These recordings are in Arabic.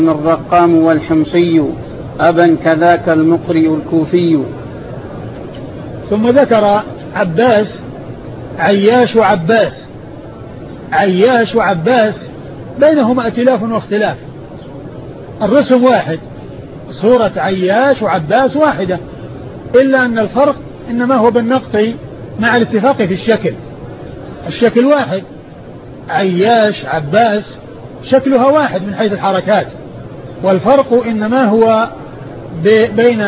الرقام والحمصي أبا كذاك المقري الكوفي. ثم ذكر عباس عياش وعباس. عياش وعباس بينهما ائتلاف واختلاف، الرسم واحد، صورة عياش وعباس واحدة، إلا أن الفرق إنما هو بالنقط مع الاتفاق في الشكل. الشكل واحد، عياش عباس شكلها واحد من حيث الحركات، والفرق إنما هو بين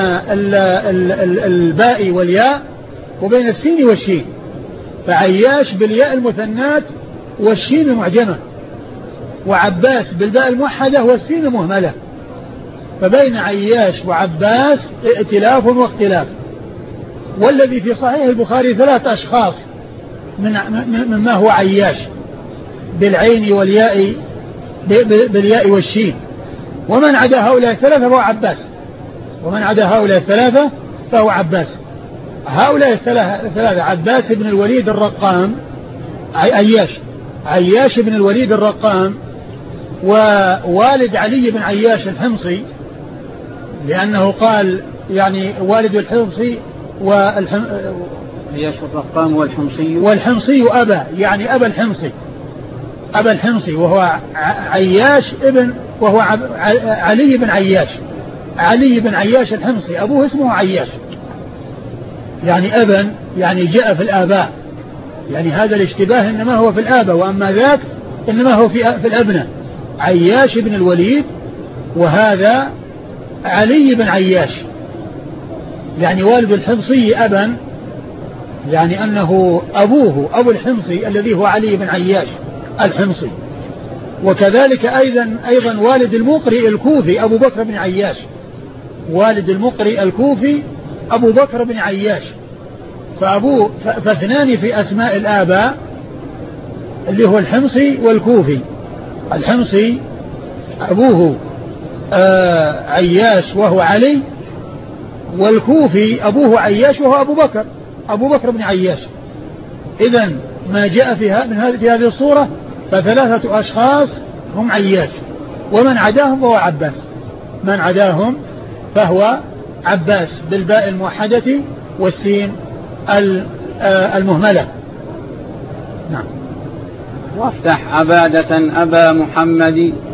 الباء والياء وبين السين والشين، فعياش بالياء المثنات والشين المعجمة، وعباس بالباء الموحدة والسين مهملة، فبين عياش وعباس ائتلاف واختلاف. والذي في صحيح البخاري 3 أشخاص مما هو عياش بالعين والياء بالياء والشين، ومن عدا هؤلاء الثلاثة فهو عباس، ومن عدا هؤلاء الثلاثة فهو عباس. هؤلاء الثلاثة عباس بن الوليد الرقام، عياش بن الوليد الرقام، ووالد علي بن عياش الحمصي، لأنه قال يعني والد الحمصي عياش الرقام والحمصي أبا، يعني أبا الحمصي وهو عياش وهو علي بن عياش، علي بن عياش الحمصي، أبوه اسمه عياش، يعني أبا، يعني جاء في الآباء، يعني هذا الاشتباه إنما هو في الآباء، وأما ذاك إنما هو في الأبناء. عياش بن الوليد وهذا علي بن عياش، يعني والد الحمصي أبا، يعني أنه أبوه أبو الحمصي الذي هو علي بن عياش الحمصي. وكذلك أيضا والد المقري الكوفي أبو بكر بن عياش، والد المقري الكوفي أبو بكر بن عياش، فاثنان في أسماء الآباء اللي هو الحمصي والكوفي. الحمصي أبوه عياش وهو علي، والكوفي أبوه عياش وهو أبو بكر بن عياش. إذن ما جاء في هذه الصورة ف3 أشخاص هم عياش، ومن عداهم فهو عباس، من عداهم فهو عباس بالباء الموحدة والسين المهملة. نعم. وافتح عبادة أبا محمد